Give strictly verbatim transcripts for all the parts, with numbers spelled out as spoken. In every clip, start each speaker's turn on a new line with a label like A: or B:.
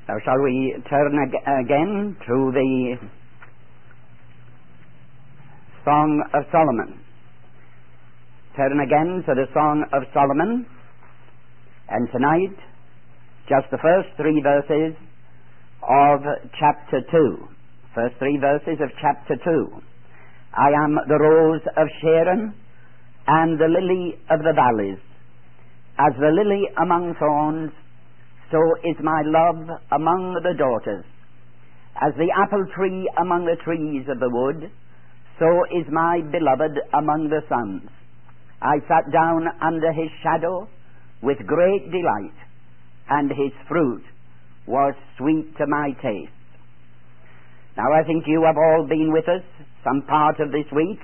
A: Now shall we turn ag- again to the Song of Solomon. Turn again to the Song of Solomon, and tonight just the first three verses of chapter two. First three verses of chapter two. I am the rose of Sharon and the lily of the valleys. As the lily among thorns, so is my love among the daughters. As the apple tree among the trees of the wood, so is my beloved among the sons. I sat down under his shadow with great delight, and his fruit was sweet to my taste. Now I think you have all been with us some part of this week,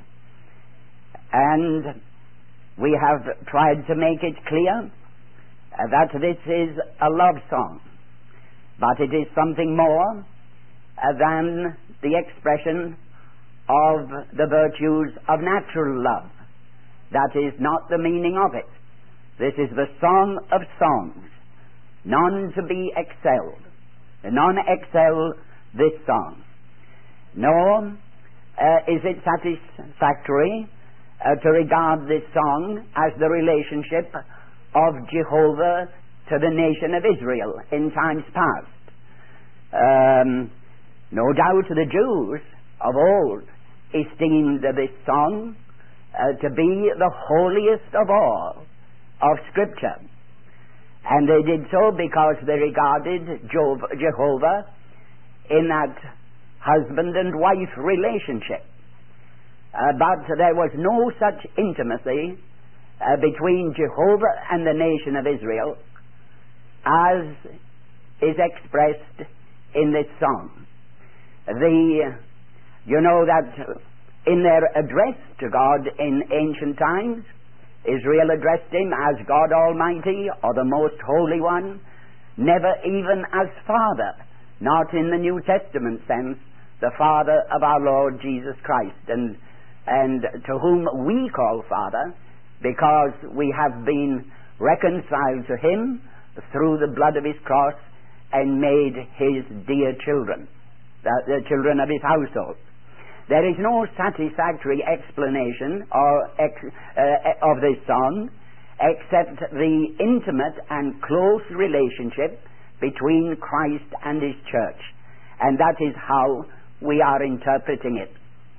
A: and we have tried to make it clear Uh, that this is a love song, but it is something more uh, than the expression of the virtues of natural love. That is not the meaning of it. This is the song of songs, none to be excelled. None excel this song. Nor uh, is it satisfactory uh, to regard this song as the relationship of Jehovah to the nation of Israel in times past. Um, no doubt the Jews of old esteemed this song uh, to be the holiest of all of Scripture. And they did so because they regarded Jehovah in that husband and wife relationship. Uh, but there was no such intimacy Uh, between Jehovah and the nation of Israel as is expressed in this song. The, you know that in their address to God in ancient times, Israel addressed him as God Almighty or the Most Holy One, never even as Father, not in the New Testament sense, the Father of our Lord Jesus Christ, and, and to whom we call Father, because we have been reconciled to him through the blood of his cross and made his dear children, the, the children of his household. There is no satisfactory explanation or ex, uh, of this song except the intimate and close relationship between Christ and his church, and that is how we are interpreting it.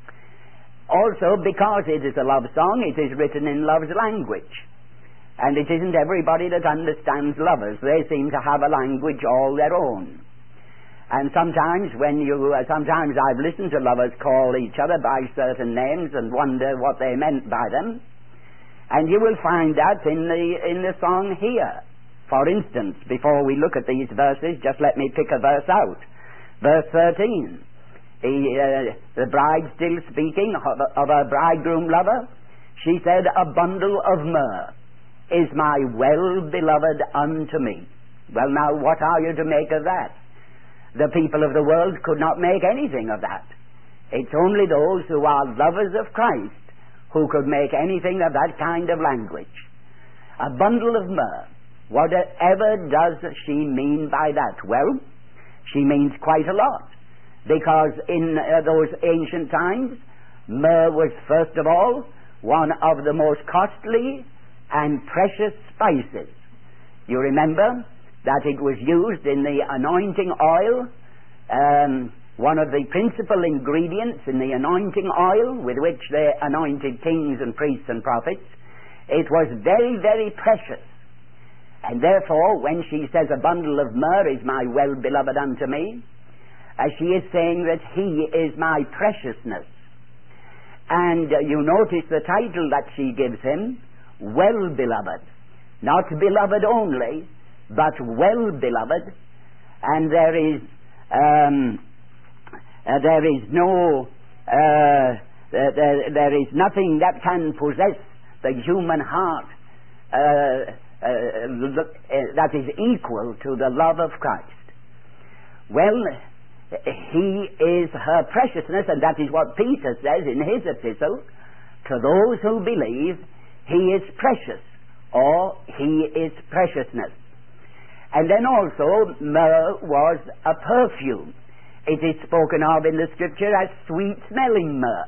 A: Also, because it is a love song, it is written in love's language. And it isn't everybody that understands lovers. They seem to have a language all their own. And sometimes when you, uh, sometimes I've listened to lovers call each other by certain names and wonder what they meant by them. And you will find that in the, in the song here. For instance, before we look at these verses, just let me pick a verse out. Verse thirteen. The, uh, the bride still speaking of, of her bridegroom lover, she said, a bundle of myrrh is my well-beloved unto me. Well, now, what are you to make of that? The people of the world could not make anything of that. It's only those who are lovers of Christ who could make anything of that kind of language. A bundle of myrrh. Whatever does she mean by that? Well, she means quite a lot. Because in uh, those ancient times, myrrh was first of all one of the most costly and precious spices. You remember that it was used in the anointing oil, um, one of the principal ingredients in the anointing oil with which they anointed kings and priests and prophets. It was very, very precious. And therefore, when she says a bundle of myrrh is my well-beloved unto me, as she is saying that he is my preciousness. And uh, you notice the title that she gives him, well-beloved. Not beloved only, but well-beloved. And there is um, uh, there is no uh, there, there is nothing that can possess the human heart uh, uh, that is equal to the love of Christ. Well, he is her preciousness, and that is what Peter says in his epistle. To those who believe, he is precious, or he is preciousness. And then also, myrrh was a perfume. It is spoken of in the Scripture as sweet-smelling myrrh.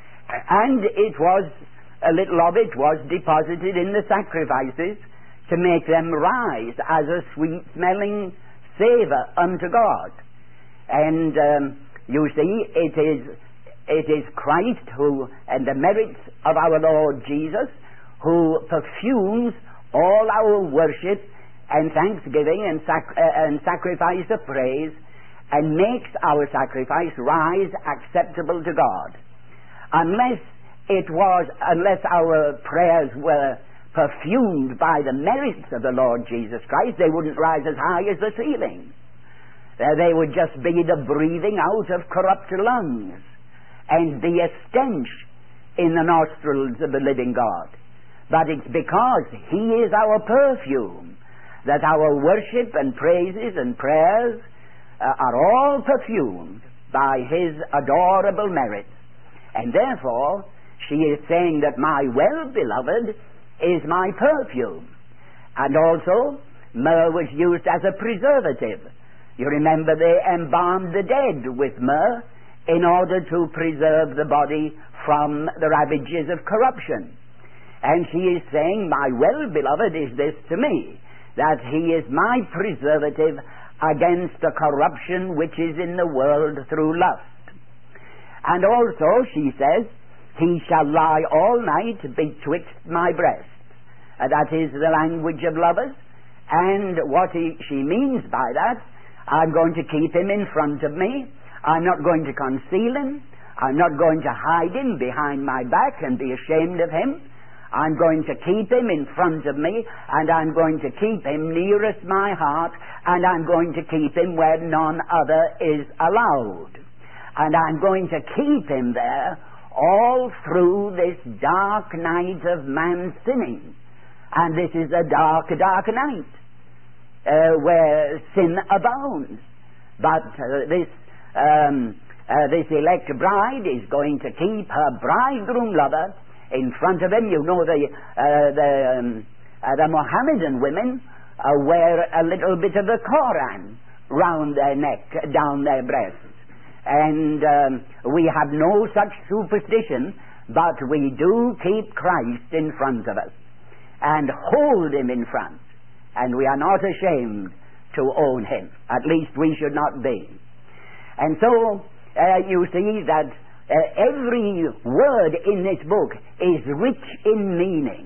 A: And it was, a little of it was deposited in the sacrifices to make them rise as a sweet-smelling savor unto God. And um, you see, it is, it is Christ who, and the merits of our Lord Jesus, who perfumes all our worship and thanksgiving and, sac- uh, and sacrifice of praise, and makes our sacrifice rise acceptable to God. Unless it was, unless our prayers were perfumed by the merits of the Lord Jesus Christ, they wouldn't rise as high as the ceiling. Uh, they would just be the breathing out of corrupt lungs and be a stench in the nostrils of the living God. But it's because He is our perfume that our worship and praises and prayers uh, are all perfumed by His adorable merits. And therefore, she is saying that my well-beloved is my perfume. And also, myrrh was used as a preservative. You remember they embalmed the dead with myrrh in order to preserve the body from the ravages of corruption. And she is saying, my well-beloved is this to me, that He is my preservative against the corruption which is in the world through lust. And also, she says, He shall lie all night betwixt my breasts. Uh, that is the language of lovers. And what he, she means by that, I'm going to keep Him in front of me. I'm not going to conceal Him. I'm not going to hide Him behind my back and be ashamed of Him. I'm going to keep Him in front of me, and I'm going to keep Him nearest my heart, and I'm going to keep Him where none other is allowed. And I'm going to keep Him there all through this dark night of man's sinning. And this is a dark, dark night uh, where sin abounds. But uh, this um, uh, this elect bride is going to keep her bridegroom lover in front of him. You know, the uh, the um, uh, the Mohammedan women uh, wear a little bit of the Koran round their neck, down their breasts. And um, we have no such superstition, but we do keep Christ in front of us and hold Him in front. And we are not ashamed to own Him. At least we should not be. And so uh, you see that uh, every word in this book is rich in meaning.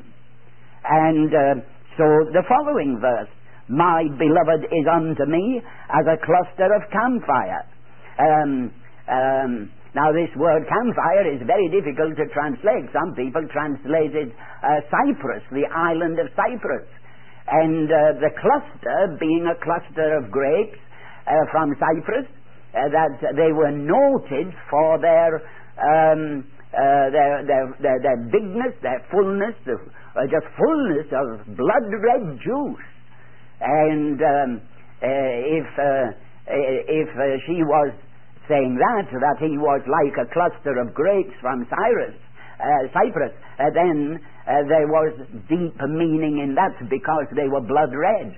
A: And uh, so the following verse, my beloved is unto me as a cluster of camphire. Um, um, now this word camphire is very difficult to translate. Some people translate it uh, Cyprus, the island of Cyprus. And uh, the cluster being a cluster of grapes uh, from Cyprus, uh, that they were noted for their, um, uh, their, their, their, their bigness, their fullness, the, uh, just fullness of blood-red juice. And um, uh, if, uh, if uh, she was saying that, that he was like a cluster of grapes from Cyrus, uh, Cyprus, uh, then uh, there was deep meaning in that because they were blood red.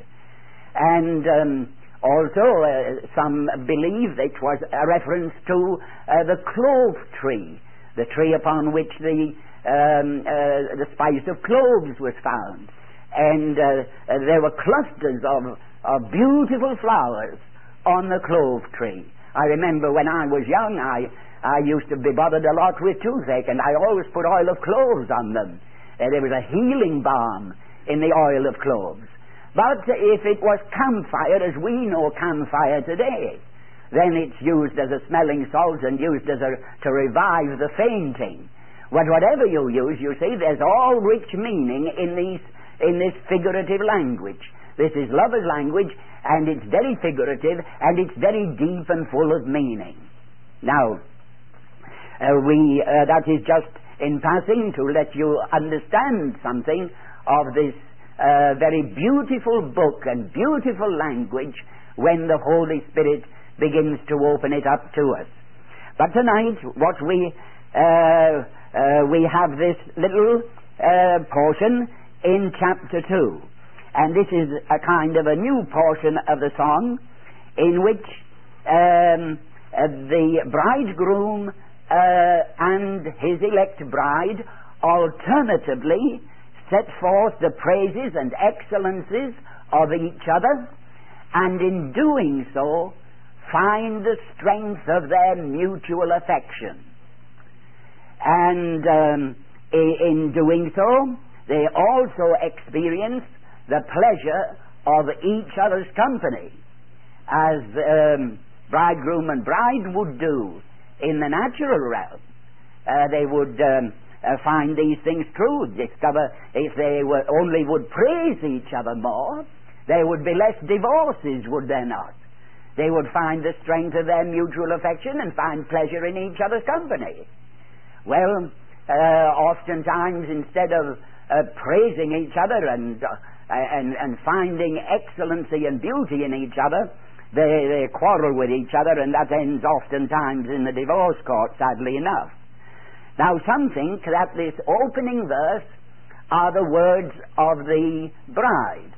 A: And um, also uh, some believe it was a reference to uh, the clove tree, the tree upon which the, um, uh, the spice of cloves was found. And uh, uh, there were clusters of, of beautiful flowers on the clove tree. I remember when I was young, I, I used to be bothered a lot with toothache, and I always put oil of cloves on them. Uh, there was a healing balm in the oil of cloves. But if it was camphire, as we know camphire today, then it's used as a smelling salt and used as a, to revive the fainting. But whatever you use, you see, there's all rich meaning in these in this figurative language. This is lover's language, and it's very figurative, and it's very deep and full of meaning. Now, uh, we uh, that is just in passing to let you understand something of this uh, very beautiful book and beautiful language when the Holy Spirit begins to open it up to us. But tonight, what we uh, uh, we have this little uh, portion in chapter two. And this is a kind of a new portion of the song in which um, uh, the bridegroom uh, and his elect bride alternatively set forth the praises and excellencies of each other, and in doing so find the strength of their mutual affection. And um, in doing so, they also experience the pleasure of each other's company, as um, bridegroom and bride would do in the natural realm. Uh, they would um, uh, find these things true, discover if they were, only would praise each other more, there would be less divorces, would there not? They would find the strength of their mutual affection and find pleasure in each other's company. Well, uh, oftentimes instead of uh, praising each other and, uh, and and finding excellency and beauty in each other, they, they quarrel with each other, and that ends oftentimes in the divorce court, sadly enough. Now, some think that this opening verse are the words of the bride,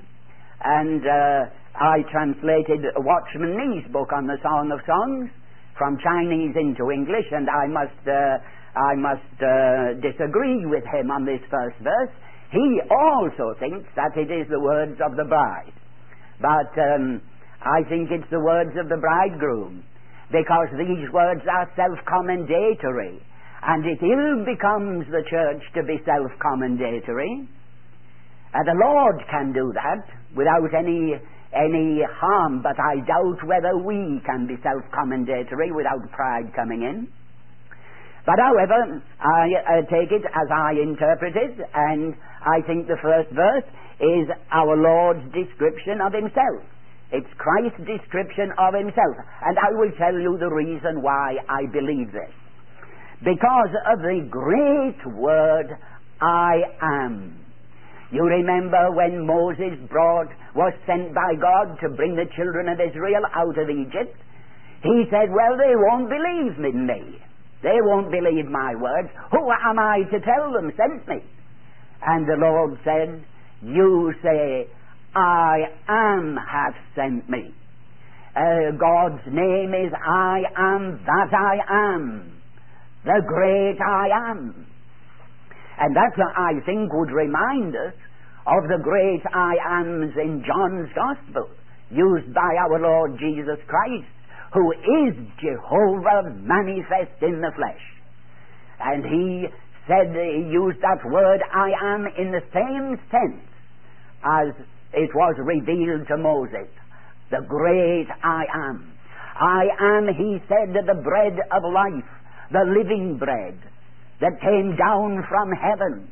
A: and uh, I translated Watchman Nee's book on the Song of Songs from Chinese into English, and I must uh, I must uh, disagree with him on this first verse. He also thinks that it is the words of the bride, but um, I think it's the words of the bridegroom, because these words are self-commendatory, and it ill becomes the church to be self-commendatory. Uh, the Lord can do that without any any harm, but I doubt whether we can be self-commendatory without pride coming in. But however, I uh, take it as I interpret it, and I think the first verse is our Lord's description of himself. It's Christ's description of himself. And I will tell you the reason why I believe this. Because of the great word, I am. You remember when Moses brought, was sent by God to bring the children of Israel out of Egypt? He said, well, they won't believe in me. They won't believe my words. Who am I to tell them sent me? And the Lord said, you say, I am hath sent me. Uh, God's name is I am that I am. The great I am. And that, I think, would remind us of the great I ams in John's Gospel, used by our Lord Jesus Christ, who is Jehovah manifest in the flesh. And he said, he used that word I am in the same sense as it was revealed to Moses. The great I am. I am, he said, the bread of life, the living bread that came down from heaven.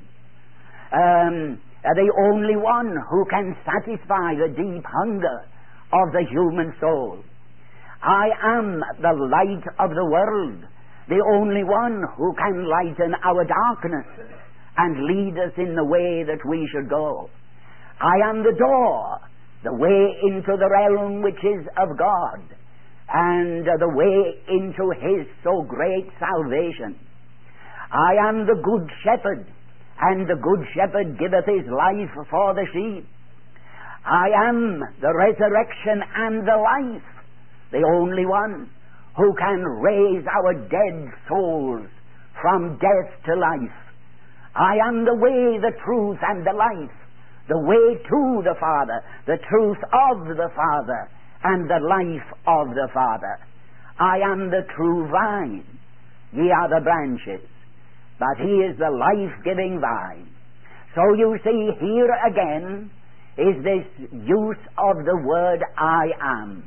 A: Um, the only one who can satisfy the deep hunger of the human soul. I am the light of the world, the only one who can lighten our darkness and lead us in the way that we should go. I am the door, the way into the realm which is of God, and the way into his so great salvation. I am the good shepherd, and the good shepherd giveth his life for the sheep. I am the resurrection and the life, the only one who can raise our dead souls from death to life. I am the way, the truth, and the life, the way to the Father, the truth of the Father, and the life of the Father. I am the true vine, ye are the branches, but he is the life-giving vine. So you see, here again is this use of the word I am.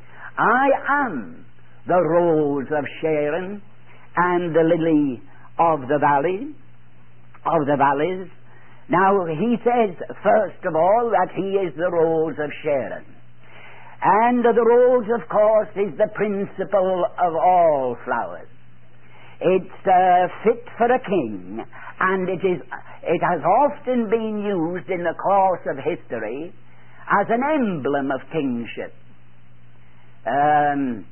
A: I am the rose of Sharon and the lily of the valley, of the valleys. Now, he says, first of all, that he is the rose of Sharon. And the rose, of course, is the principal of all flowers. It's uh, fit for a king, and it is. It has often been used in the course of history as an emblem of kingship. Um,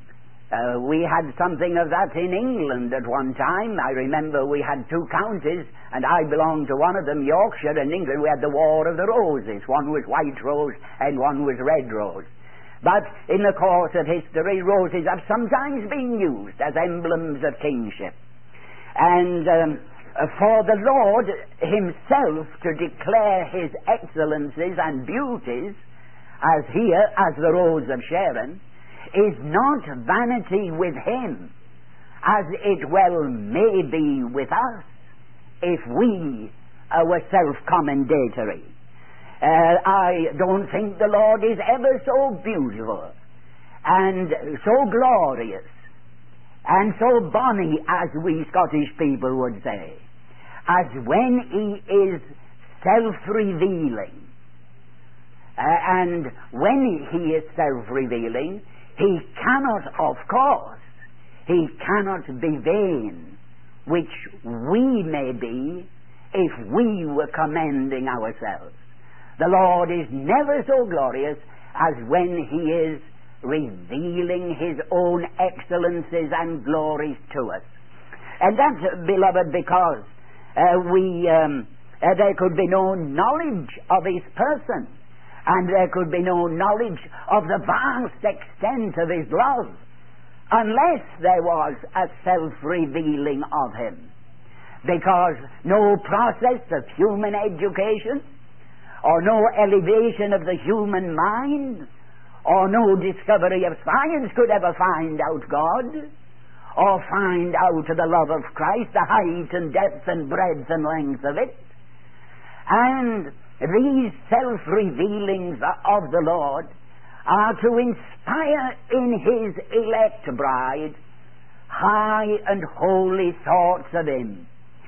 A: Uh, we had something of that in England at one time. I remember we had two counties, and I belonged to one of them, Yorkshire. In England we had the War of the Roses. One was white rose and one was red rose. But in the course of history, roses have sometimes been used as emblems of kingship. And um, for the Lord himself to declare his excellencies and beauties, as here, as the Rose of Sharon, is not vanity with him, as it well may be with us, if we uh, were self-commendatory. Uh, I don't think the Lord is ever so beautiful and so glorious and so bonny, as we Scottish people would say, as when he is self-revealing. Uh, and when he is self-revealing, he cannot, of course, he cannot be vain, which we may be if we were commending ourselves. The Lord is never so glorious as when he is revealing his own excellencies and glories to us. And that's, beloved, because uh, we um, uh, there could be no knowledge of his person, and there could be no knowledge of the vast extent of his love, unless there was a self-revealing of him. Because no process of human education, or no elevation of the human mind, or no discovery of science could ever find out God, or find out the love of Christ, the height and depth and breadth and length of it. And these self-revealings of the Lord are to inspire in his elect bride high and holy thoughts of him.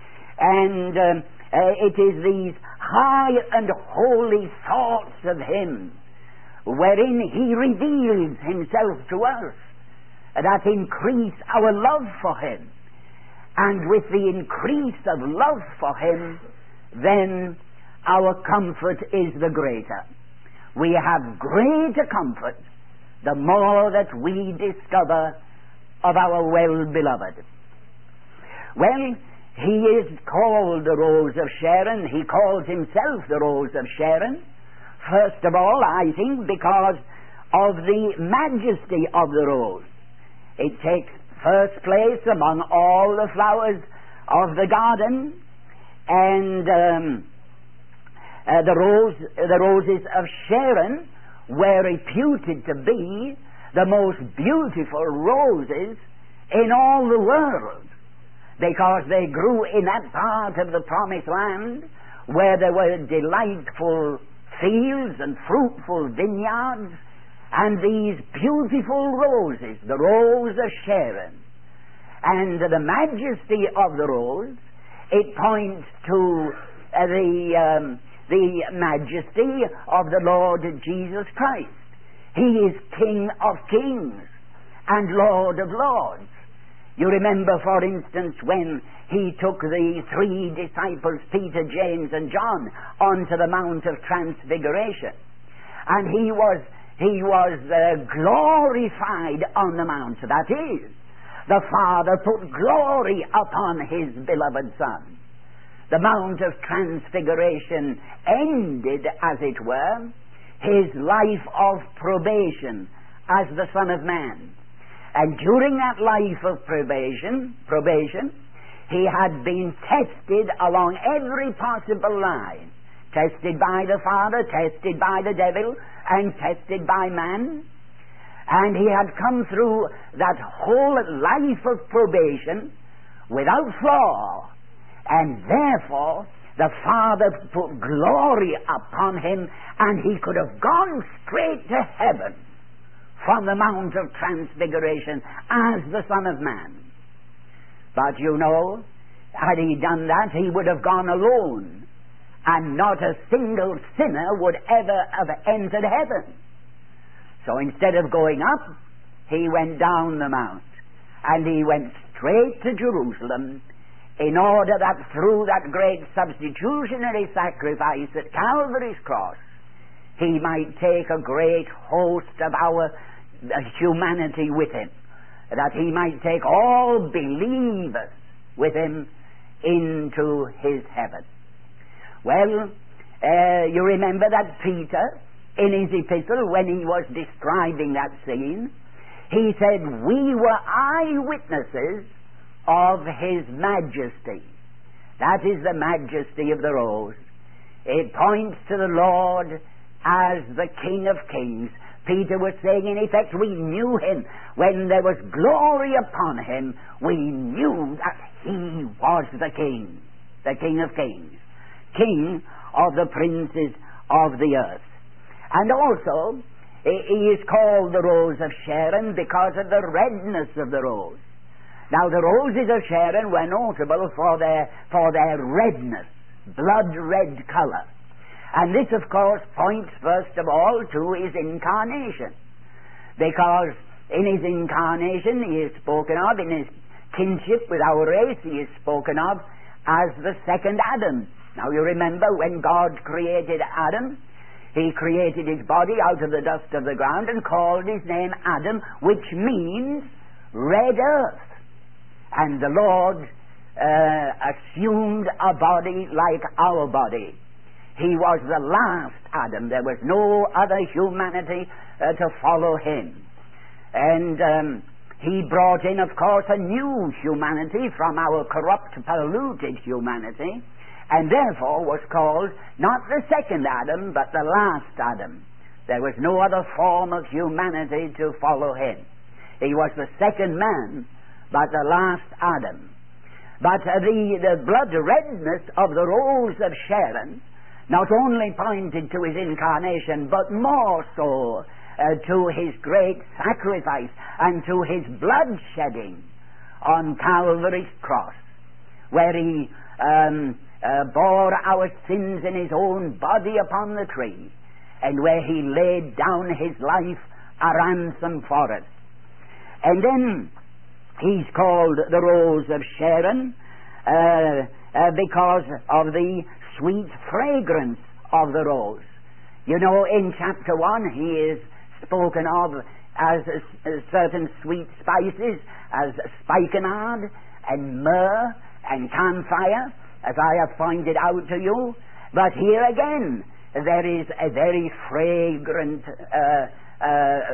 A: And um, uh, it is these high and holy thoughts of him wherein he reveals himself to us that increase our love for him. And with the increase of love for him, then our comfort is the greater. We have greater comfort the more that we discover of our well-beloved. Well, he is called the Rose of Sharon. He calls himself the Rose of Sharon. First of all, I think, because of the majesty of the rose. It takes first place among all the flowers of the garden, and um, Uh, the, rose, the roses of Sharon were reputed to be the most beautiful roses in all the world, because they grew in that part of the promised land where there were delightful fields and fruitful vineyards, and these beautiful roses, the Rose of Sharon. And the majesty of the rose, it points to uh, the um, the majesty of the Lord Jesus Christ. He is King of kings and Lord of lords. You remember, for instance, when he took the three disciples, Peter, James, and John, onto the Mount of Transfiguration, and he was he was uh, glorified on the mount. That is, the Father put glory upon his beloved Son. The Mount of Transfiguration ended, as it were, his life of probation as the Son of Man. And during that life of probation, probation, he had been tested along every possible line. Tested by the Father, tested by the devil, and tested by man. And he had come through that whole life of probation without flaw. And therefore, the Father put glory upon him, and he could have gone straight to heaven from the Mount of Transfiguration as the Son of Man. But you know, had he done that, he would have gone alone, and not a single sinner would ever have entered heaven. So instead of going up, he went down the mount, and he went straight to Jerusalem, in order that through that great substitutionary sacrifice at Calvary's cross, he might take a great host of our humanity with him. that he might take all believers with him into his heaven. Well, uh, you remember that Peter, in his epistle, when he was describing that scene, he said, we were eyewitnesses of his majesty. That is the majesty of the rose. It points to the Lord as the King of Kings. Peter was saying, in effect, we knew him. When there was glory upon him, we knew that he was the King, the King of Kings, King of the princes of the earth. And also, he is called the Rose of Sharon because of the redness of the rose. Now, the roses of Sharon were notable for their, for their redness, blood-red color. And this, of course, points first of all to his incarnation. Because in his incarnation he is spoken of, in his kinship with our race, he is spoken of as the second Adam. Now you remember when God created Adam, he created his body out of the dust of the ground and called his name Adam, which means red earth. And the Lord uh, assumed a body like our body. He was the last Adam. There was no other humanity uh, to follow him. And um, he brought in, of course, a new humanity from our corrupt, polluted humanity, and therefore was called not the second Adam, but the last Adam. There was no other form of humanity to follow him. He was the second man, but the last Adam. But uh, the, the blood redness of the Rose of Sharon not only pointed to his incarnation, but more so uh, to his great sacrifice and to his blood shedding on Calvary's cross, where he um, uh, bore our sins in his own body upon the tree, and where he laid down his life a ransom for us. And then he's called the Rose of Sharon uh, uh, because of the sweet fragrance of the rose. You know, in chapter one he is spoken of as, as certain sweet spices, as spikenard and myrrh and camphire, as I have pointed out to you. But here again there is a very fragrant uh, uh,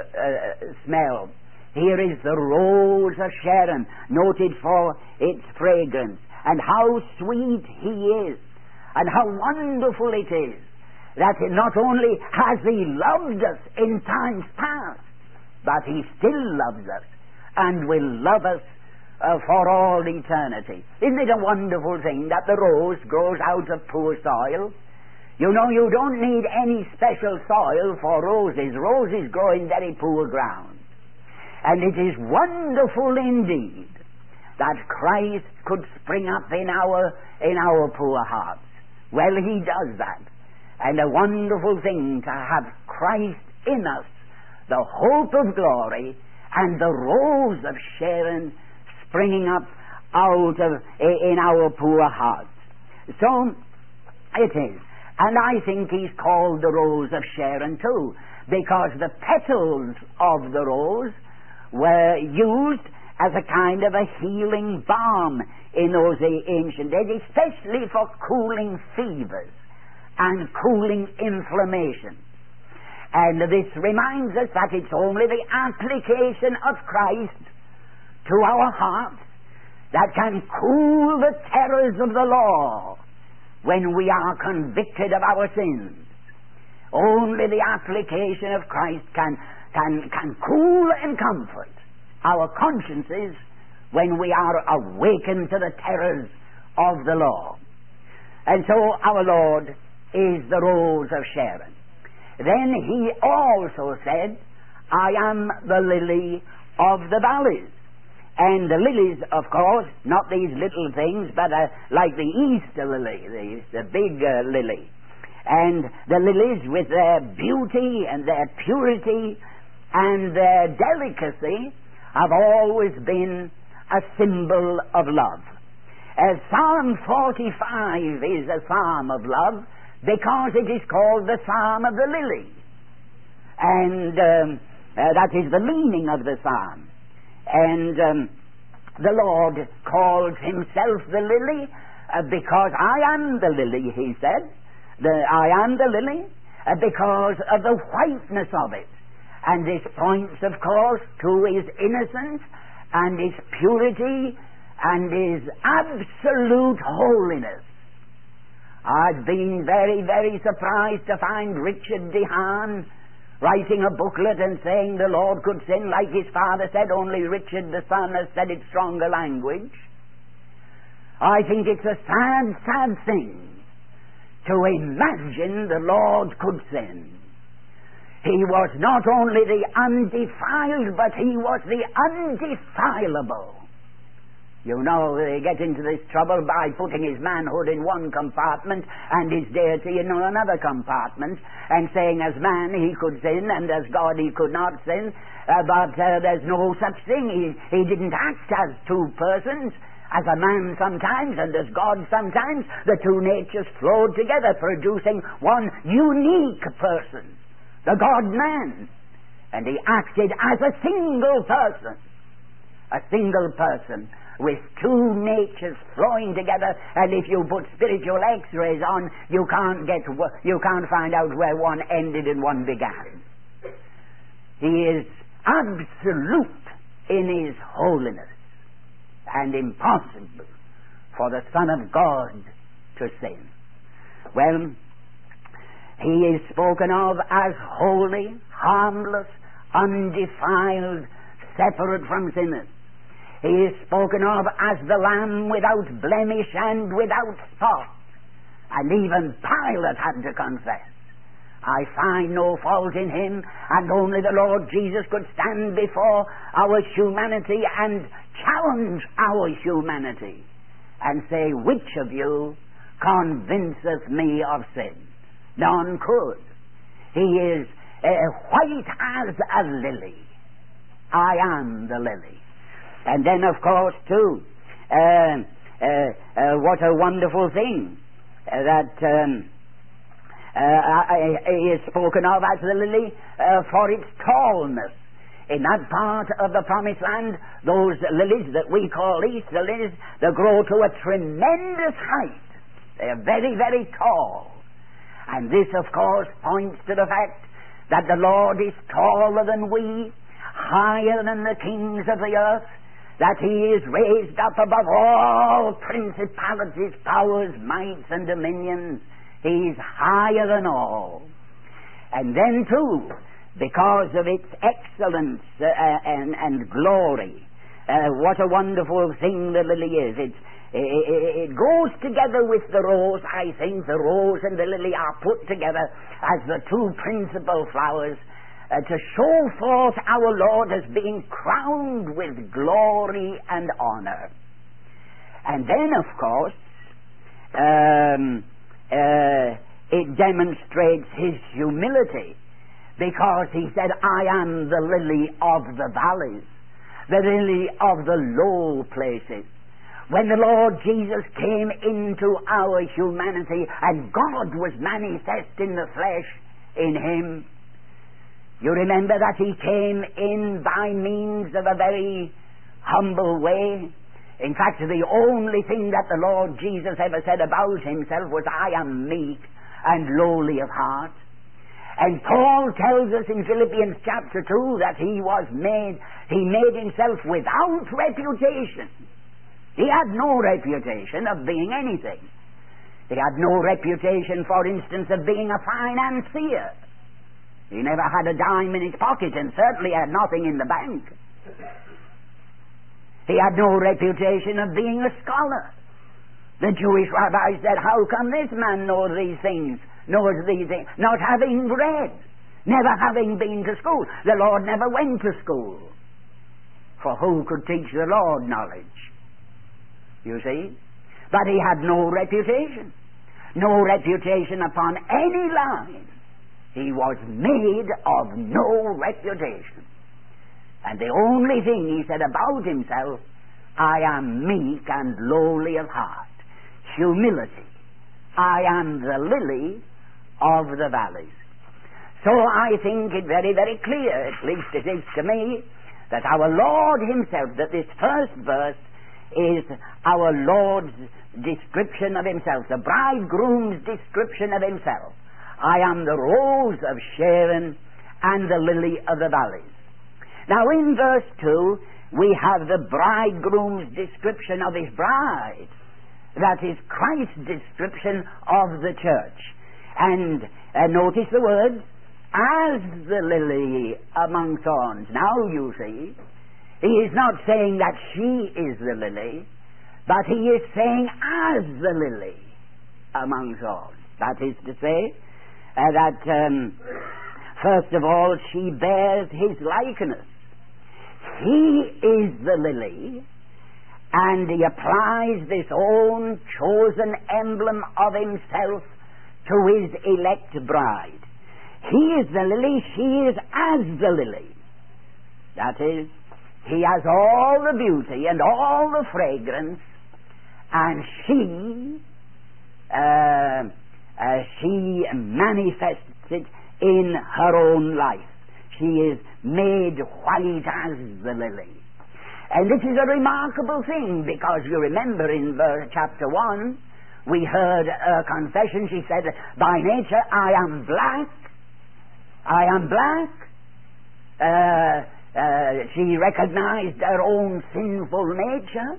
A: uh, smell. Here is the Rose of Sharon, noted for its fragrance, and how sweet he is, and how wonderful it is that not only has he loved us in times past, but he still loves us and will love us uh, for all eternity. Isn't it a wonderful thing that the rose grows out of poor soil? You know, you don't need any special soil for roses. Roses grow in very poor ground. And it is wonderful indeed that Christ could spring up in our, in our poor hearts. Well, he does that. And a wonderful thing to have Christ in us, the hope of glory, and the Rose of Sharon springing up out of in our poor hearts. So it is. And I think he's called the Rose of Sharon too, because the petals of the rose were used as a kind of a healing balm in those ancient days, especially for cooling fevers and cooling inflammation. And this reminds us that it's only the application of Christ to our hearts that can cool the terrors of the law when we are convicted of our sins. Only the application of Christ can, can, can cool and comfort our consciences when we are awakened to the terrors of the law. And so our Lord is the Rose of Sharon. Then he also said, I am the lily of the valleys. And the lilies, of course, not these little things, but uh, like the Easter lily, the, the big uh, lily. And the lilies, with their beauty and their purity and their delicacy, have always been a symbol of love. As Psalm forty-five is a psalm of love because it is called the Psalm of the Lily. And um, uh, that is the meaning of the psalm. And um, the Lord calls himself the lily uh, because I am the lily, he said. The, I am the lily uh, because of the whiteness of it. And this points, of course, to his innocence and his purity and his absolute holiness. I've been very, very surprised to find Richard DeHaan writing a booklet and saying the Lord could sin like his father said, only Richard the son has said it stronger language. I think it's a sad, sad thing to imagine the Lord could sin. He was not only the undefiled, but he was the undefilable. You know, they get into this trouble by putting his manhood in one compartment and his deity in another compartment, and saying as man he could sin and as God he could not sin, uh, but uh, there's no such thing. He, he didn't act as two persons. As a man sometimes and as God sometimes, the two natures flowed together, producing one unique person, the God-man. And he acted as a single person, a single person, with two natures flowing together, and if you put spiritual x-rays on, you can't get, you can't find out where one ended and one began. He is absolute in his holiness, and impossible for the Son of God to sin. Well, he is spoken of as holy, harmless, undefiled, separate from sinners. He is spoken of as the Lamb without blemish and without spot. And even Pilate had to confess, I find no fault in him, and only the Lord Jesus could stand before our humanity and challenge our humanity and say, which of you convinceth me of sin? None could. He is uh, white as a lily. I am the lily. And then, of course, too, uh, uh, uh, what a wonderful thing uh, that um, uh, is spoken of as the lily uh, for its tallness. In that part of the Promised Land, those lilies that we call Easter lilies, they grow to a tremendous height. They are very, very tall. And this, of course, points to the fact that the Lord is taller than we, higher than the kings of the earth, that he is raised up above all principalities, powers, mights, and dominions. He is higher than all. And then, too, because of its excellence uh, and, and glory, uh, what a wonderful thing the lily is. It's, it, it goes together with the rose, I think. The rose and the lily are put together as the two principal flowers Uh, to show forth our Lord as being crowned with glory and honor. And then, of course, um, uh, it demonstrates his humility, because he said, I am the lily of the valleys, the lily of the low places. When the Lord Jesus came into our humanity and God was manifest in the flesh in him, you remember that he came in by means of a very humble way. In fact, the only thing that the Lord Jesus ever said about himself was, I am meek and lowly of heart. And Paul tells us in Philippians chapter two that he was made, he made himself without reputation. He had no reputation of being anything. He had no reputation, for instance, of being a financier. He never had a dime in his pocket, and certainly had nothing in the bank. He had no reputation of being a scholar. The Jewish rabbis said, how come this man knows these things, knows these things, not having read, never having been to school? The Lord never went to school. For who could teach the Lord knowledge? You see? But he had no reputation. No reputation upon any line. He was made of no reputation. And the only thing he said about himself, I am meek and lowly of heart. Humility. I am the lily of the valleys. So I think it very, very clear, at least it is to me, that our Lord himself, that this first verse is our Lord's description of himself, the bridegroom's description of himself. I am the rose of Sharon and the lily of the valleys. Now in verse two, we have the bridegroom's description of his bride. That is Christ's description of the church. And uh, notice the words, as the lily among thorns. Now you see, he is not saying that she is the lily, but he is saying as the lily among thorns. That is to say, uh, that um, first of all, she bears his likeness. He is the lily, and he applies this own chosen emblem of himself to his elect bride. He is the lily, she is as the lily. That is, he has all the beauty and all the fragrance, and she, uh, uh, she manifests it in her own life. She is made white as the lily. And this is a remarkable thing, because you remember in verse, chapter one, we heard a confession. She said, by nature I am black. I am black. Uh, uh, she recognized her own sinful nature.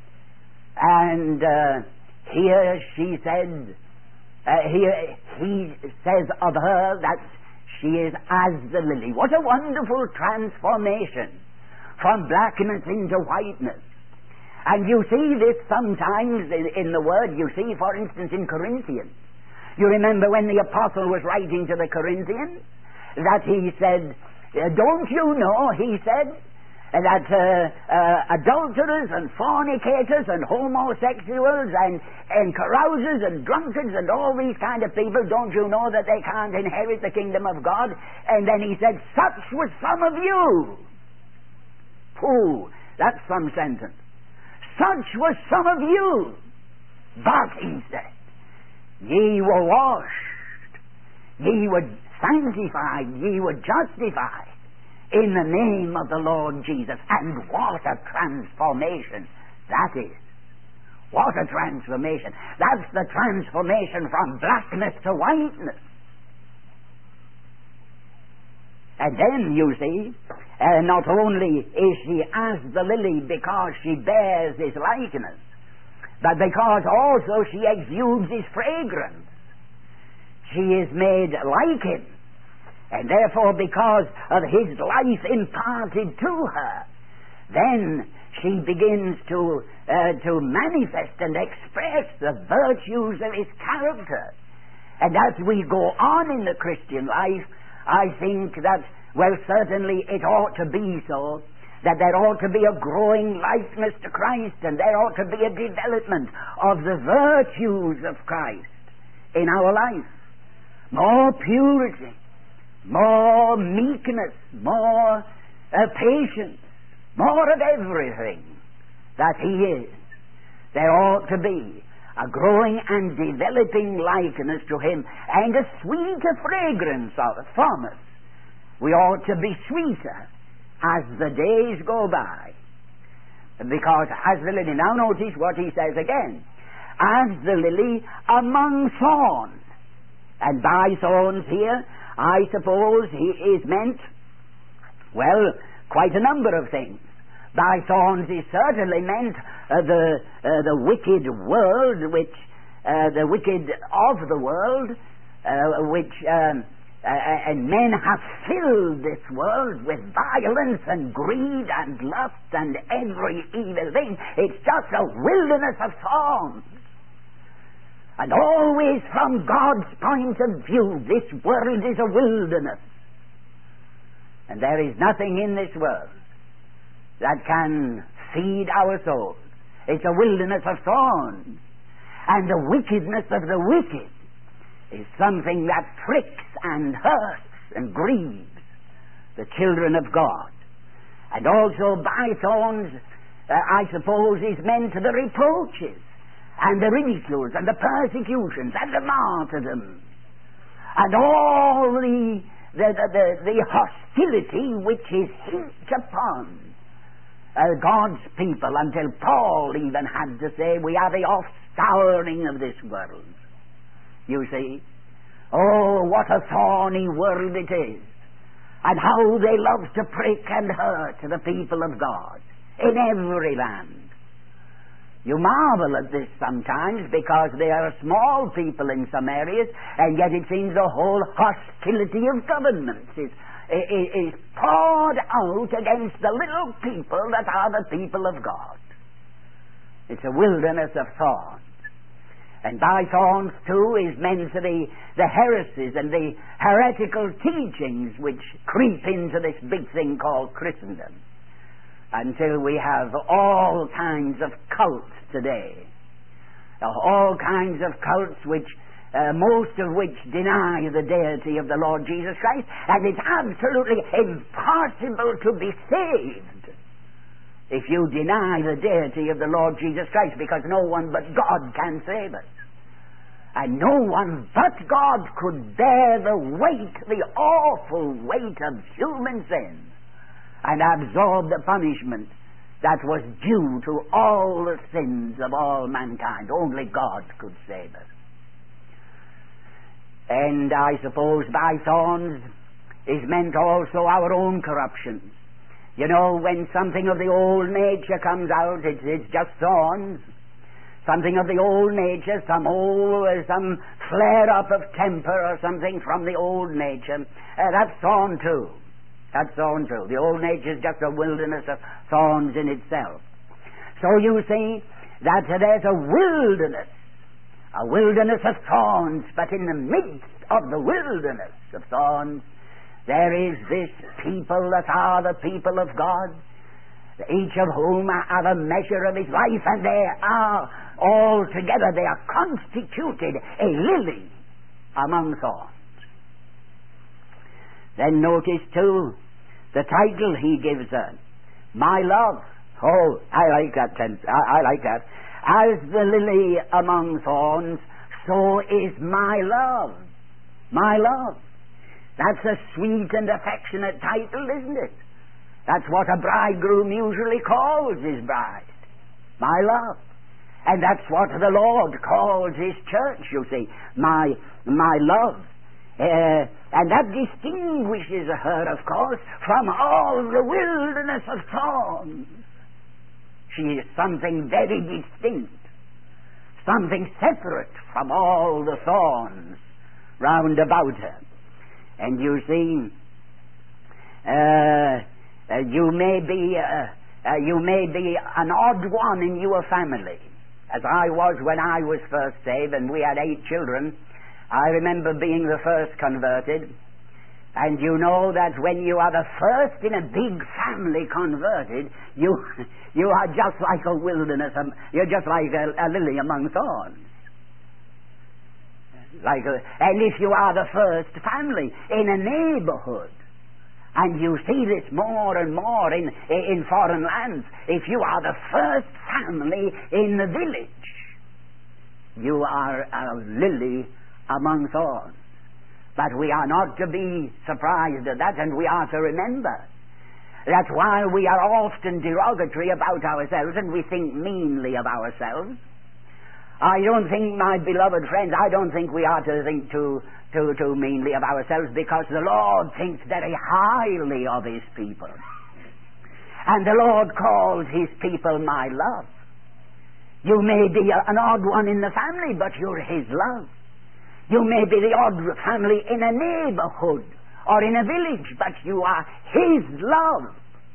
A: And uh, here she said, uh, here he says of her that she is as the lily. What a wonderful transformation from blackness into whiteness. And you see this sometimes in, in the Word. You see, for instance, in Corinthians. You remember when the apostle was writing to the Corinthians, that he said, don't you know, he said, that uh, uh, adulterers and fornicators and homosexuals and, and carousers and drunkards and all these kind of people, don't you know that they can't inherit the kingdom of God? And then he said, such was some of you. Pooh, that's some sentence. Such was some of you. But, he said, ye were washed, ye were sanctified, ye were justified in the name of the Lord Jesus. And what a transformation that is. What a transformation. That's the transformation from blackness to whiteness. And then, you see, uh, not only is she as the lily because she bears his likeness, but because also she exudes his fragrance. She is made like him. And therefore, because of his life imparted to her, then she begins to, uh, to manifest and express the virtues of his character. And as we go on in the Christian life, I think that, well, certainly it ought to be so, that there ought to be a growing likeness to Christ, and there ought to be a development of the virtues of Christ in our life. More purity, more meekness, more uh, patience, more of everything that he is. There ought to be a growing and developing likeness to him, and a sweeter fragrance of, from us. We ought to be sweeter as the days go by. Because as the lily, now notice what he says again, as the lily among thorns. And by thorns here, I suppose he is meant, well, quite a number of things. By thorns is certainly meant uh, the uh, the wicked world, which uh, the wicked of the world, uh, which um, uh, and men have filled this world with violence and greed and lust and every evil thing. It's just a wilderness of thorns. And always from God's point of view, this world is a wilderness. And there is nothing in this world that can feed our souls. It's a wilderness of thorns. And the wickedness of the wicked is something that fricks and hurts and grieves the children of God. And also by thorns, uh, I suppose, is meant the reproaches and the ridicules and the persecutions and the martyrdoms and all the, the, the, the, the hostility hostility which is heaped upon uh, God's people, until Paul even had to say, we are the offscouring of this world. You see? Oh, what a thorny world it is, and how they love to prick and hurt the people of God in every land. You marvel at this sometimes, because they are a small people in some areas, and yet it seems the whole hostility of governments is, is, is poured out against the little people that are the people of God. It's a wilderness of thorns. And by thorns, too, is meant to the, the heresies and the heretical teachings which creep into this big thing called Christendom, until we have all kinds of cults today. All kinds of cults which, uh, most of which deny the deity of the Lord Jesus Christ, and it's absolutely impossible to be saved if you deny the deity of the Lord Jesus Christ, because no one but God can save us. And no one but God could bear the weight, the awful weight of human sin, and absorb the punishment that was due to all the sins of all mankind. Only God could save us. And I suppose by thorns is meant also our own corruptions. You know, when something of the old nature comes out, it's, it's just thorns. Something of the old nature, some old, some flare-up of temper or something from the old nature, uh, that's thorn too. That's thorn too. The old nature is just a wilderness of thorns in itself. So you see that there's a wilderness, a wilderness of thorns, but in the midst of the wilderness of thorns, there is this people that are the people of God, each of whom have a measure of his life, and they are all together, they are constituted a lily among thorns. Then notice too the title he gives her, My Love. Oh, I like that tense. I, I like that. As the lily among thorns, so is my love. My love. That's a sweet and affectionate title, isn't it? That's what a bridegroom usually calls his bride. My love. And that's what the Lord calls his church, you see. My, my love. Uh, and that distinguishes her, of course, from all the wilderness of thorns. She is something very distinct, something separate from all the thorns round about her. And you see, uh, uh, you may be uh, uh, you may be an odd one in your family, as I was when I was first saved, and we had eight children. I remember being the first converted, and you know that when you are the first in a big family converted, you you are just like a wilderness. Um, you're just like a, a lily among thorns. Like a, and if you are the first family in a neighborhood, and you see this more and more in in foreign lands, if you are the first family in the village, you are a lily among thorns. But we are not to be surprised at that, and we are to remember that while we are often derogatory about ourselves and we think meanly of ourselves, I don't think, my beloved friends, I don't think we are to think too, too, too meanly of ourselves, because the Lord thinks very highly of his people. And the Lord calls his people my love. You may be a, an odd one in the family, but you're his love. You may be the odd family in a neighborhood or in a village, but you are his love.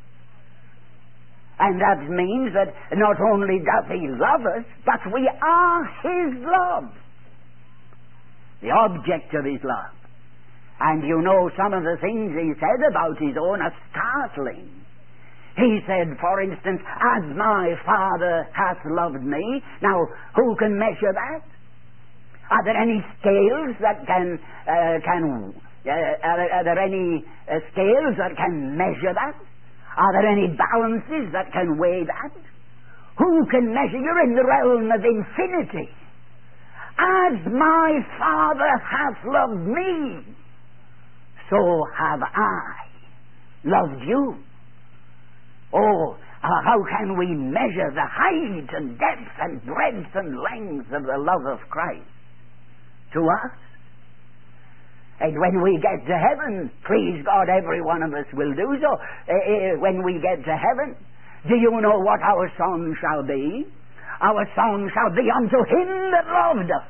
A: And that means that not only does he love us, but we are his love. The object of his love. And you know, some of the things he said about his own are startling. He said, for instance, as my Father hath loved me. Now, who can measure that? Are there any scales that can, uh, can, uh, are, are there any uh, scales that can measure that? Are there any balances that can weigh that? Who can measure? You're in the realm of infinity. As my Father hath loved me, so have I. loved you. Oh, uh, how can we measure the height and depth and breadth and length of the love of Christ to us? And when we get to heaven, please God, every one of us will do so. Uh, uh, when we get to heaven, do you know what our song shall be? Our song shall be unto him that loved us.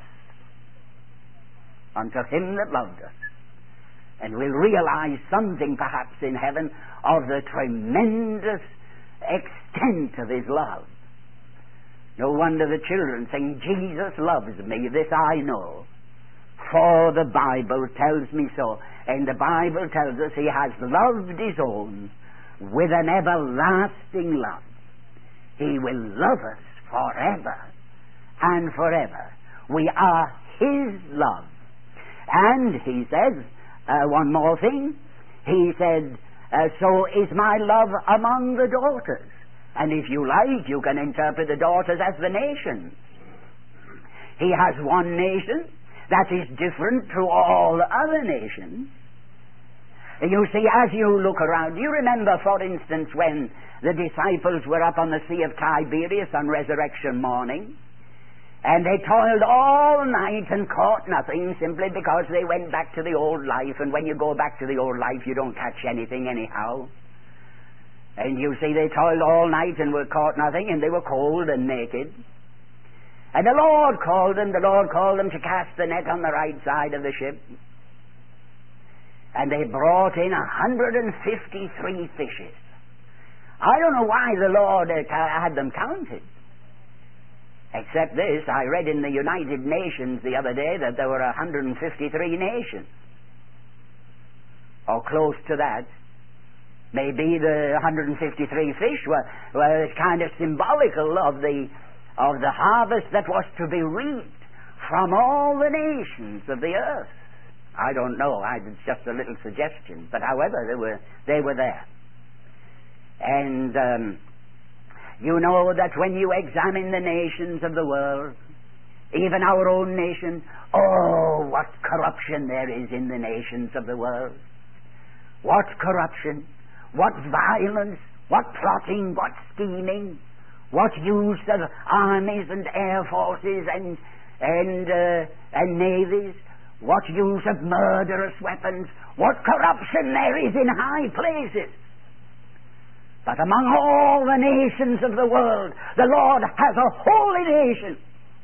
A: Unto him that loved us. And we'll realize something perhaps in heaven of the tremendous extent of his love. No wonder the children sing, Jesus loves me, this I know, for the Bible tells me so. And the Bible tells us he has loved his own with an everlasting love. He will love us forever and forever. We are his love. And he says, uh, one more thing, he said, uh, so is my love among the daughters. And if you like, you can interpret the daughters as the nations. He has one nation that is different to all other nations. You see, as you look around, do you remember, for instance, when the disciples were up on the Sea of Tiberias on resurrection morning, and they toiled all night and caught nothing simply because they went back to the old life, and when you go back to the old life, you don't catch anything anyhow. And you see, they toiled all night and were caught nothing, and they were cold and naked. And the Lord called them, the Lord called them to cast the net on the right side of the ship. And they brought in one hundred fifty-three fishes. I don't know why the Lord had them counted. Except this, I read in the United Nations the other day that there were one hundred fifty-three nations. Or close to that. Maybe the one hundred fifty-three fish were, were kind of symbolical of the, of the harvest that was to be reaped from all the nations of the earth. I don't know. I, it's just a little suggestion. But however, they were, they were there. And um, you know that when you examine the nations of the world, even our own nation, oh, what corruption there is in the nations of the world. What corruption, what violence, what plotting, what scheming, what use of armies and air forces and, and, uh, and navies, what use of murderous weapons, what corruption there is in high places. But among all the nations of the world, the Lord has a holy nation.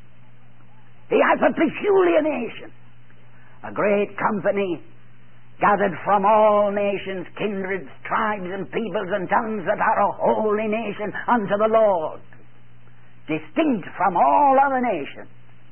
A: He has a peculiar nation. A great company gathered from all nations, kindreds, tribes, and peoples and tongues that are a holy nation unto the Lord. Distinct from all other nations.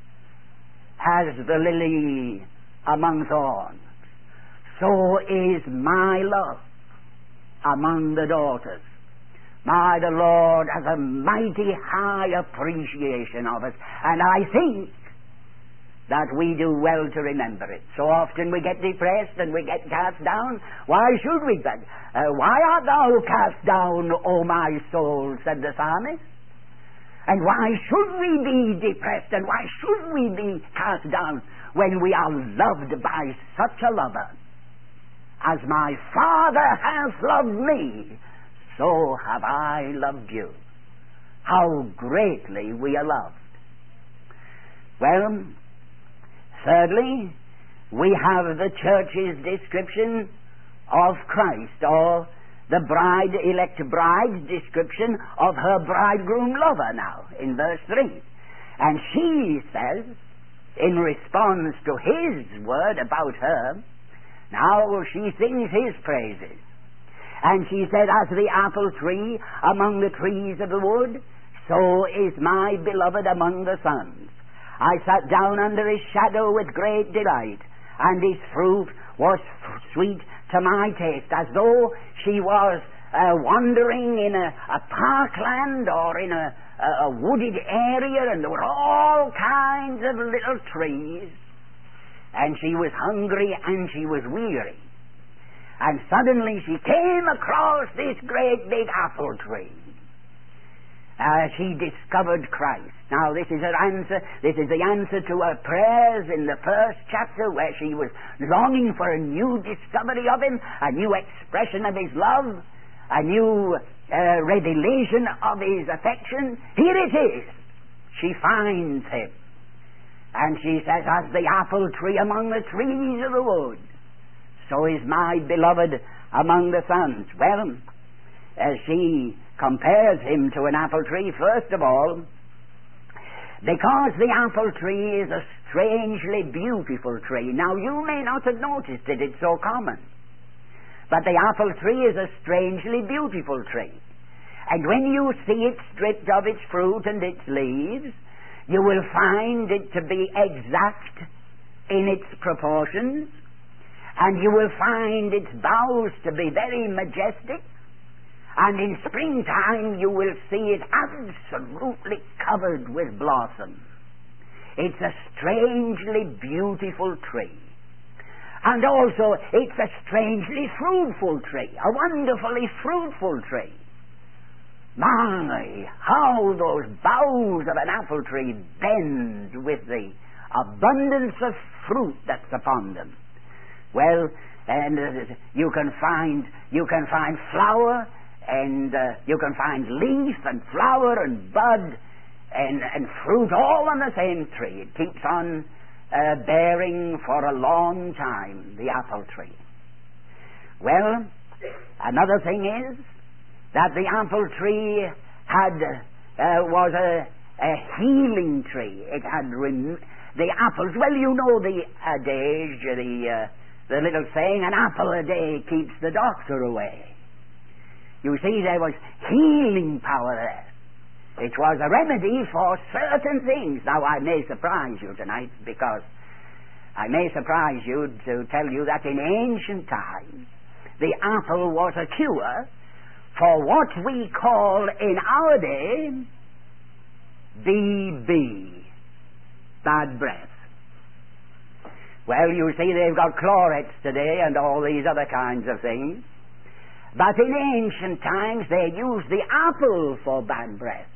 A: As the lily among thorns, so is my love among the daughters. My, the Lord has a mighty high appreciation of us, and I think that we do well to remember it. So often we get depressed and we get cast down. Why should we? But uh, why art thou cast down, O my soul, said the psalmist. And why should we be depressed and why should we be cast down when we are loved by such a lover? As my Father hath loved me, so have I loved you. How greatly we are loved. Well, thirdly, we have the church's description of Christ, or the bride, elect bride's description of her bridegroom lover now, in verse three. And she says, in response to his word about her, now she sings his praises. And she said, as the apple tree among the trees of the wood, so is my beloved among the sons. I sat down under his shadow with great delight, and his fruit was f- sweet to my taste, as though she was uh, wandering in a, a parkland or in a, a, a wooded area, and there were all kinds of little trees, and she was hungry and she was weary. And suddenly she came across this great big apple tree. Uh, she discovered Christ. Now this is her answer. This is the answer to her prayers in the first chapter, where she was longing for a new discovery of Him, a new expression of His love, a new uh, revelation of His affection. Here it is. She finds Him. And she says, as the apple tree among the trees of the wood, so is my beloved among the sons. Well, as she compares Him to an apple tree, first of all, because the apple tree is a strangely beautiful tree. Now, you may not have noticed it, it's so common. But the apple tree is a strangely beautiful tree. And when you see it stripped of its fruit and its leaves, you will find it to be exact in its proportions, and you will find its boughs to be very majestic, and in springtime you will see it absolutely covered with blossom. It's a strangely beautiful tree. And also, it's a strangely fruitful tree, a wonderfully fruitful tree. My, how those boughs of an apple tree bend with the abundance of fruit that's upon them. Well, and uh, you can find you can find flower, and uh, you can find leaf and flower and bud and, and fruit all on the same tree. It keeps on uh, bearing for a long time, the apple tree. Well, another thing is that the apple tree had uh, was a, a healing tree. It had rem- the apples. Well, you know the adage, the uh, the little saying, "An apple a day keeps the doctor away." You see, there was healing power there. It was a remedy for certain things. Now, I may surprise you tonight, because I may surprise you to tell you that in ancient times the apple was a cure for what we call in our day B B, bad breath. Well, you see, they've got chlorets today and all these other kinds of things. But in ancient times they used the apple for bad breath.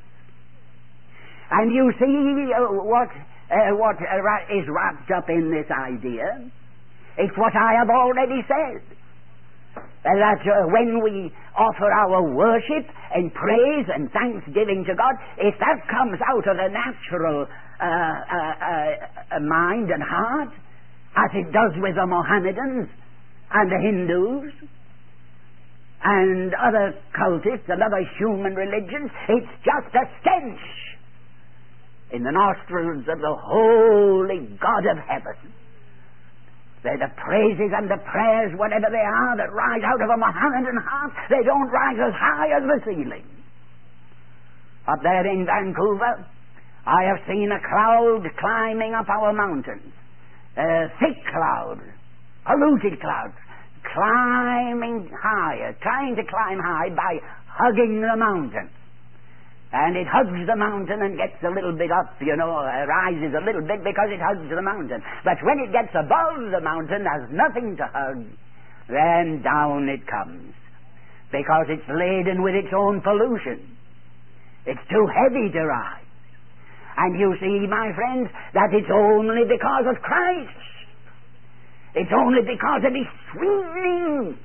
A: And you see uh, what, uh, what uh, is wrapped up in this idea. It's what I have already said. Uh, that uh, when we offer our worship and praise and thanksgiving to God, if that comes out of the natural uh, uh, uh, mind and heart, as it does with the Mohammedans and the Hindus and other cultists and other human religions, it's just a stench in the nostrils of the holy God of heaven. They're the praises and the prayers, whatever they are, that rise out of a Mohammedan heart. They don't rise as high as the ceiling. Up there in Vancouver, I have seen a cloud climbing up our mountains. A thick cloud, polluted clouds, climbing higher, trying to climb high by hugging the mountain. And it hugs the mountain and gets a little bit up, you know, uh, rises a little bit because it hugs the mountain. But when it gets above the mountain, has nothing to hug, then down it comes. Because it's laden with its own pollution. It's too heavy to rise. And you see, my friends, that it's only because of Christ. It's only because of His sweetening,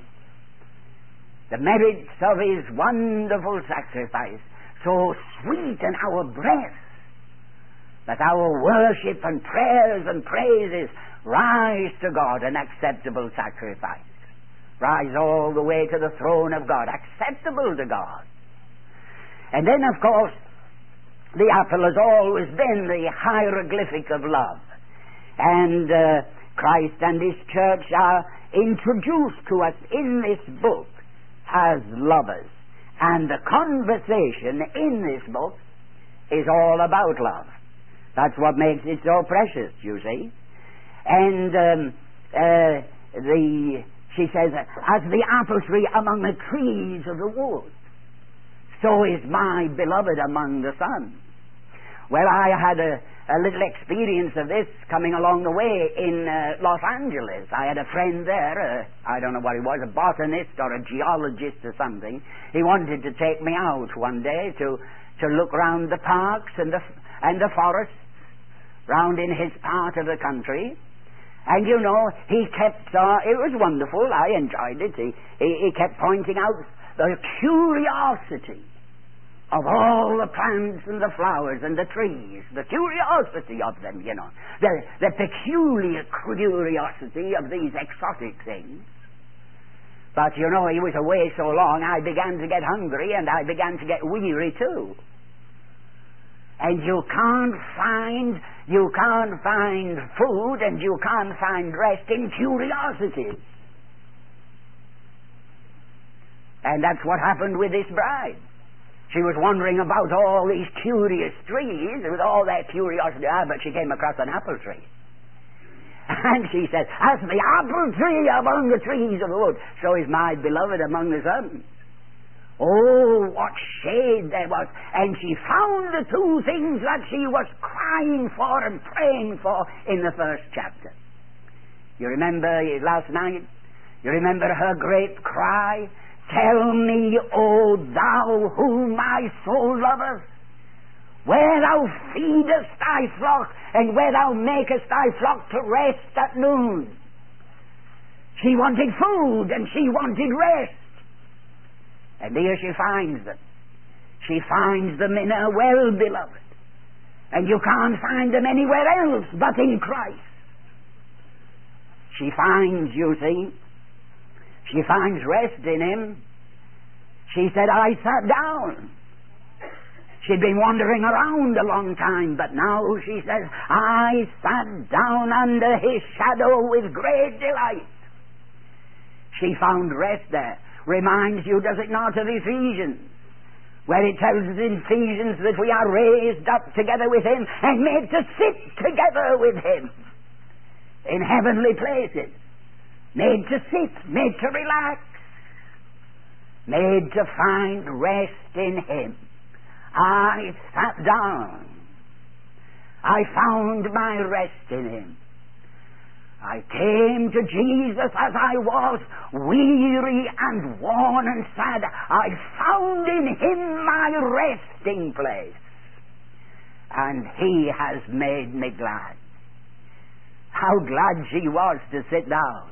A: the merits of His wonderful sacrifice, so sweet in our breath, that our worship and prayers and praises rise to God, an acceptable sacrifice. Rise all the way to the throne of God, acceptable to God. And then, of course, the apple has always been the hieroglyphic of love. And uh, Christ and His church are introduced to us in this book as lovers. And the conversation in this book is all about love. That's what makes it so precious, you see. And um, uh, the she says, as the apple tree among the trees of the wood, so is my beloved among the sons. Well, I had a, a little experience of this coming along the way in uh, Los Angeles. I had a friend there, uh, I don't know what he was, a botanist or a geologist or something. He wanted to take me out one day to, to look round the parks and the, and the forests round in his part of the country. And you know, he kept, uh, it was wonderful, I enjoyed it. He, he, he kept pointing out the curiosity of all the plants and the flowers and the trees, the curiosity of them, you know, the, the peculiar curiosity of these exotic things. But, you know, he was away so long, I began to get hungry and I began to get weary too. And you can't find, you can't find food and you can't find rest in curiosities. And that's what happened with this bride. She was wandering about all these curious trees with all that curiosity, ah, but she came across an apple tree. And she said, as the apple tree among the trees of the wood, so is my beloved among the sons. Oh, what shade there was. And she found the two things that she was crying for and praying for in the first chapter. You remember last night? You remember her great cry? Tell me, O thou whom my soul loveth, where thou feedest thy flock, and where thou makest thy flock to rest at noon. She wanted food, and she wanted rest. And here she finds them. She finds them in her well-beloved. And you can't find them anywhere else but in Christ. She finds, you see, she finds rest in him. She said, I sat down. She'd been wandering around a long time, but now she says, I sat down under his shadow with great delight. She found rest there. Reminds you, does it not, of Ephesians, where it tells us in Ephesians that we are raised up together with him and made to sit together with him in heavenly places. Made to sit, made to relax, made to find rest in him. I sat down. I found my rest in him. I came to Jesus as I was, weary and worn and sad. I found in him my resting place, and he has made me glad. How glad she was to sit down.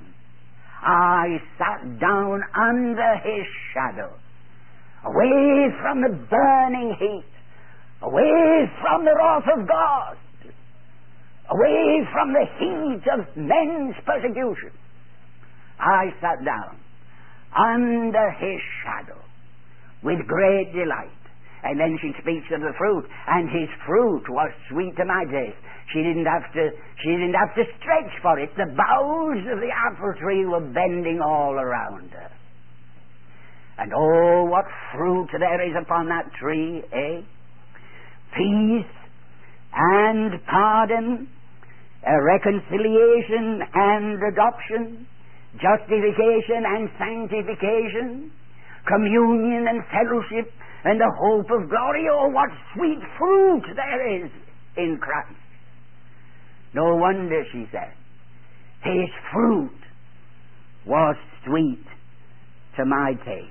A: I sat down under his shadow, away from the burning heat, away from the wrath of God, away from the heat of men's persecution. I sat down under his shadow with great delight. And then she speaks of the fruit, and his fruit was sweet to my taste. She didn't have to, she didn't have to stretch for it. The boughs of the apple tree were bending all around her. And oh, what fruit there is upon that tree, eh? Peace and pardon, a reconciliation and adoption, justification and sanctification, communion and fellowship, and the hope of glory. Oh, what sweet fruit there is in Christ. No wonder, she said, his fruit was sweet to my taste.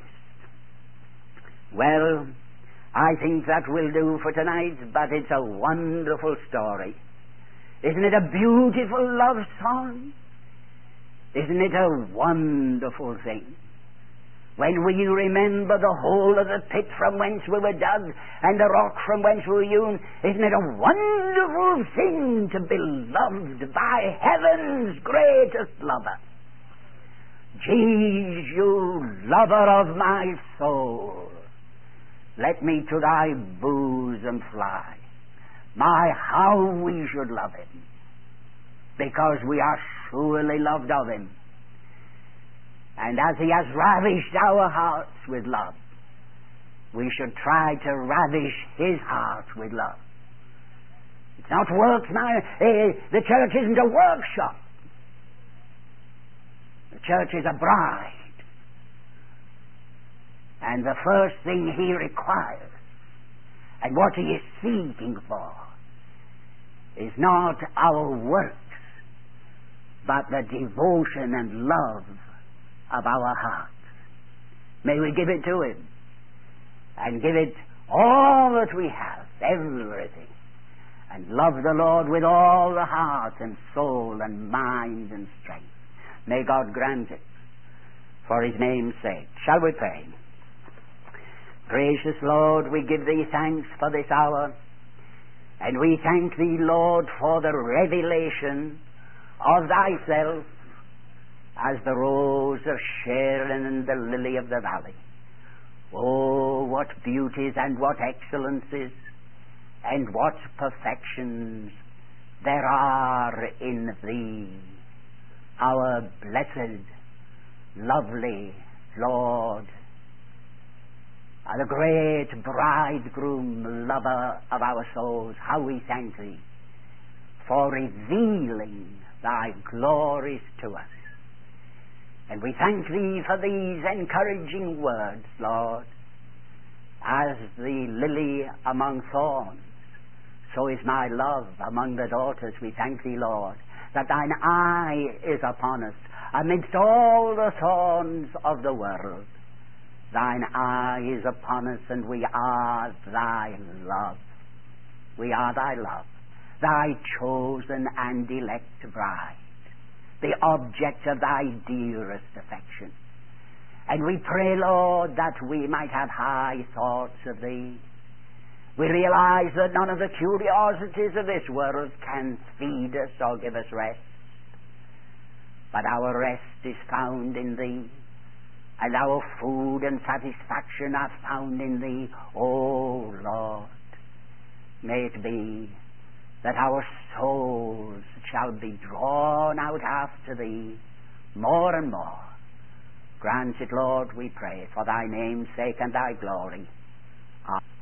A: Well, I think that will do for tonight, but it's a wonderful story. Isn't it a beautiful love song? Isn't it a wonderful thing? When we remember the hole of the pit from whence we were dug and the rock from whence we were hewn, isn't it a wonderful thing to be loved by heaven's greatest lover? Jesus, you lover of my soul, let me to thy bosom fly. My, how we should love him, because we are surely loved of him. And as he has ravished our hearts with love, we should try to ravish his heart with love. It's not works now. Uh, the church isn't a workshop. The church is a bride. And the first thing he requires, and what he is seeking for, is not our works, but the devotion and love of our hearts. May we give it to Him, and give it all that we have, everything, and love the Lord with all the heart and soul and mind and strength. May God grant it for His name's sake. Shall we pray? Gracious Lord, we give Thee thanks for this hour, and we thank Thee, Lord, for the revelation of Thyself as the rose of Sharon and the lily of the valley. Oh, what beauties and what excellencies and what perfections there are in Thee, our blessed, lovely Lord, the great bridegroom, lover of our souls. How we thank Thee for revealing Thy glories to us. And we thank Thee for these encouraging words, Lord. As the lily among thorns, so is my love among the daughters. We thank Thee, Lord, that Thine eye is upon us amidst all the thorns of the world. Thine eye is upon us, and we are Thy love. We are Thy love, Thy chosen and elect bride, the object of Thy dearest affection. And we pray, Lord, that we might have high thoughts of Thee. We realize that none of the curiosities of this world can feed us or give us rest, but our rest is found in Thee, and our food and satisfaction are found in Thee. O Lord, may it be that our souls shall be drawn out after Thee more and more. Grant it, Lord, we pray, for Thy name's sake and Thy glory. Amen.